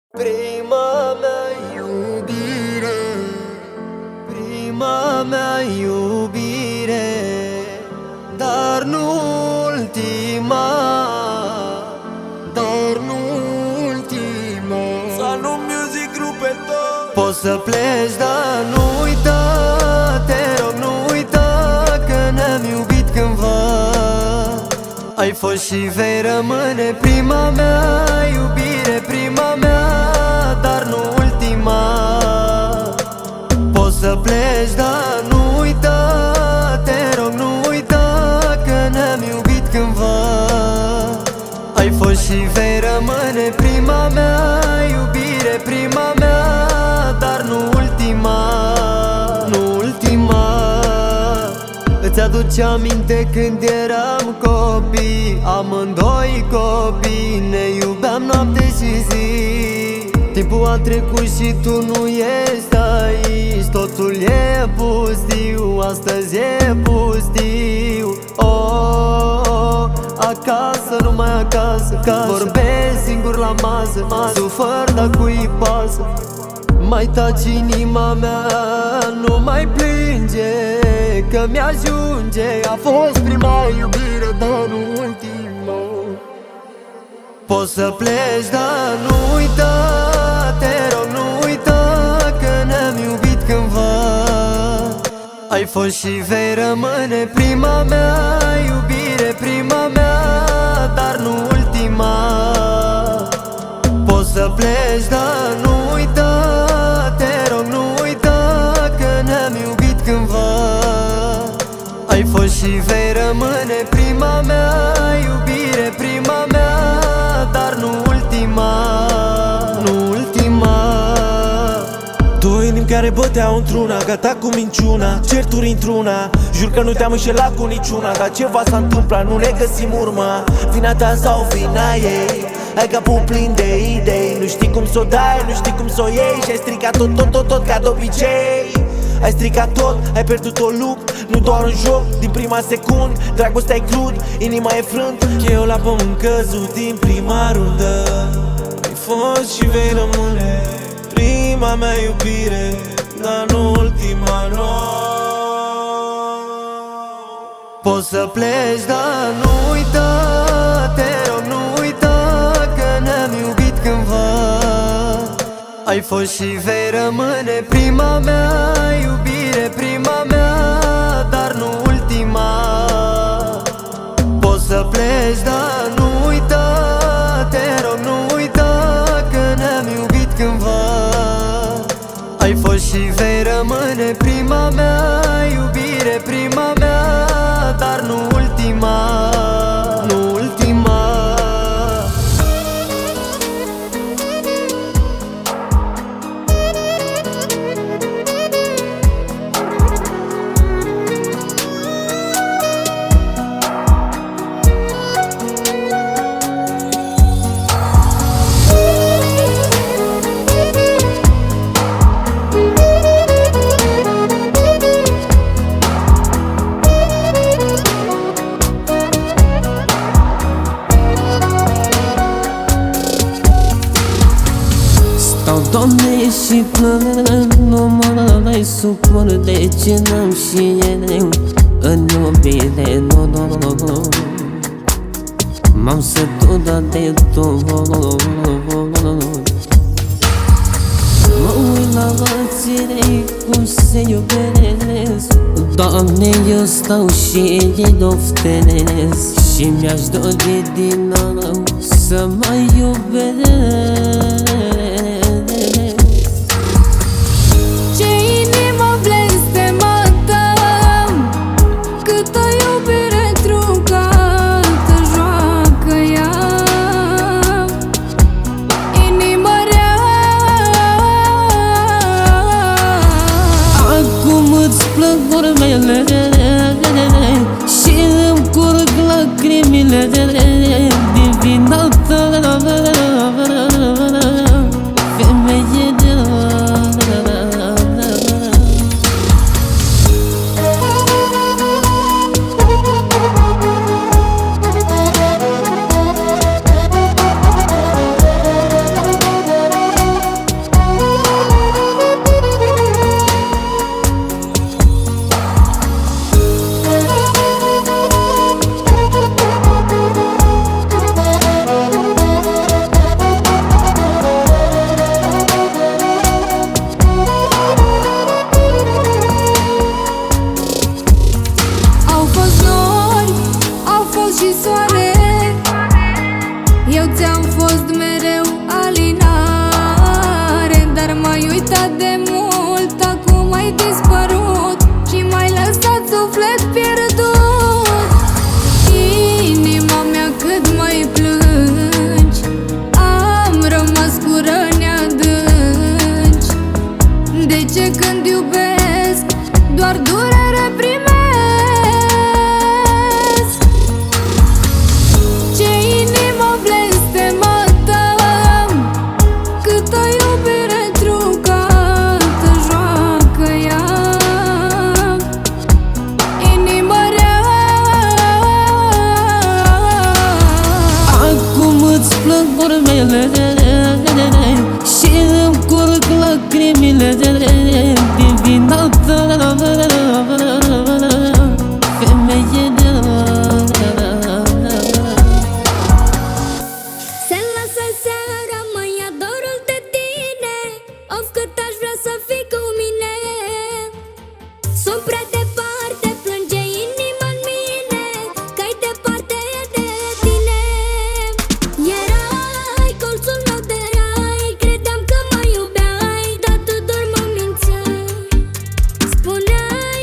Prima mea iubire, prima mea iubire, dar nu ultima, dar nu ultima. Salum Music Grupe tot. Poți să pleci, dar nu uita, te rog nu uita că ne-am iubit cândva. Ai fost și vei rămâne prima mea iubire, prima mea, dar nu ultima. Poți să pleci, dar nu uita, te rog nu uita că ne-am iubit cândva. Ai fost și vei rămâne prima mea iubire, prima mea, dar nu ultima, nu ultima. Îți aduce aminte când eram copii, amândoi copii, ne iubeam noapte și zi. Timpul a trecut și tu nu ești aici, totul e pustiu, astăzi e pustiu. Oh, acasă, numai acasă, vorbesc singur la masă, sufăr dar cui pasă. Mai taci inima mea, nu mai plânge, că mi-ajunge. A fost prima iubire, dar nu ultima. Poți să pleci, dar nu uita, te rog nu uita că ne-am iubit cândva. Ai fost și vei rămâne prima mea iubire, prima mea, dar nu ultima. Poți să pleci, dar nu uita, te rog nu uita că ne-am iubit cândva. Ai fost și vei rămâne prima mea iubire, prima mea, dar nu ultima, nu ultima. Două inimi care băteau într-una, gata cu minciuna, certuri într-una. Jur că nu te-am înșelat cu niciuna, dar ceva s-a întâmplat, nu ne găsim urma. Vina ta sau vina ei, ai capul plin de idei. Nu știi cum s-o dai, nu știi cum s-o iei, și ai stricat tot ca de obicei. Ai stricat tot, ai pierdut o lupt, nu doar un joc. Din prima secundă, dragostea-i crud, inima e frânt. Eu la pământ căzut din prima rundă. Ai fost și vei rămâne prima mea iubire, dar nu ultima, no. Poți să pleci, dar nu uita, te rog nu uita că ne-am iubit cândva. Ai fost și vei rămâne prima mea iubire, prima mea, dar nu ultima. Poți să pleci, dar nu uita, te rog nu uita că ne-am iubit cândva. Ai fost și vei rămâne prima mea iubire, prima mea, dar nu ultima, nu ultima. Doamne, și plâng, nu mă mai supăr de ce n-am și eu în iubire, nu. M-am săturat de tot. Mă uit la alții cum se iubesc. Doamne, eu stau și ei oftenesc, și mi-aș dori din nou să mai iubesc. Și îmi curg lacrimile din vina ta. fost mereu alinare, dar m-ai uitat de mult, acum ai dispărut și m-ai lăsat suflet pierdut. Inima mea cât mai plângi, am rămas cu răni adânci. De ce când iubesc doar durere primesc? Ce inimă blestemată, câtă iubire trucată joacă ea. Inimă rea. Acum îți plâng vorbele și îmi curg lacrimile din vina ta, femeie mea. Se lasă seara, mă ia dorul de tine. Of, cât aș vrea să fii cu mine. Sunt prea departe, plânge inima-n mine, că-ai departe de tine. Erai colțul meu de rai, credeam că mă iubeai, dar tu doar mă mințeai. Spuneai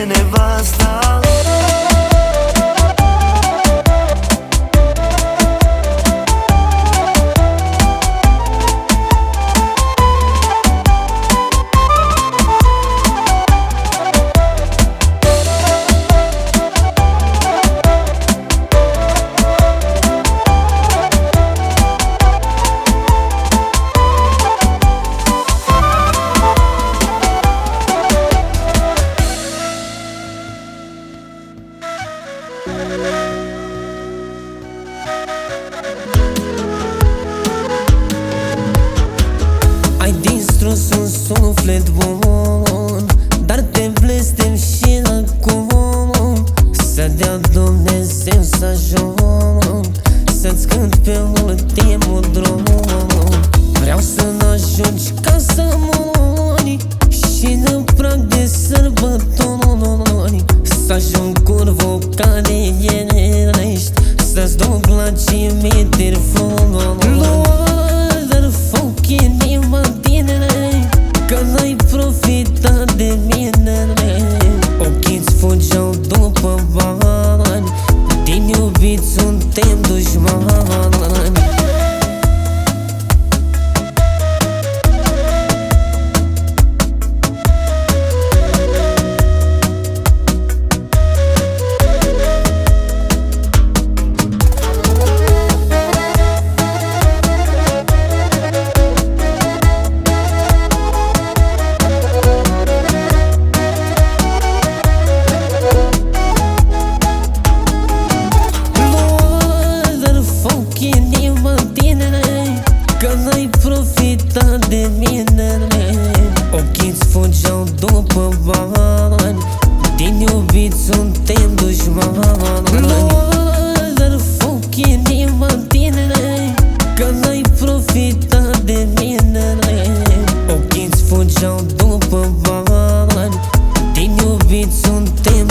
nevasta. Ai distrus un suflet bun, dar te blestem și acum. Să dea Dumnezeu să ajung să-ți cânt pe ultimul drum. Vreau să n-ajungi ca să mori și în prag de sărbători să ajung curvă care ești, să-ți duc la cimitir dar foc inima tine, că n-ai profitat de mine. Ochii-ți fugeau după bani, din iubiți suntem dușmani. Profitat de mine, ochii-ți fugeau după bani, din iubiți suntem dușmani. Dar foc inima tine, că n-ai profitat de mine. Ochii-ți fugeau după bani, din iubiți suntem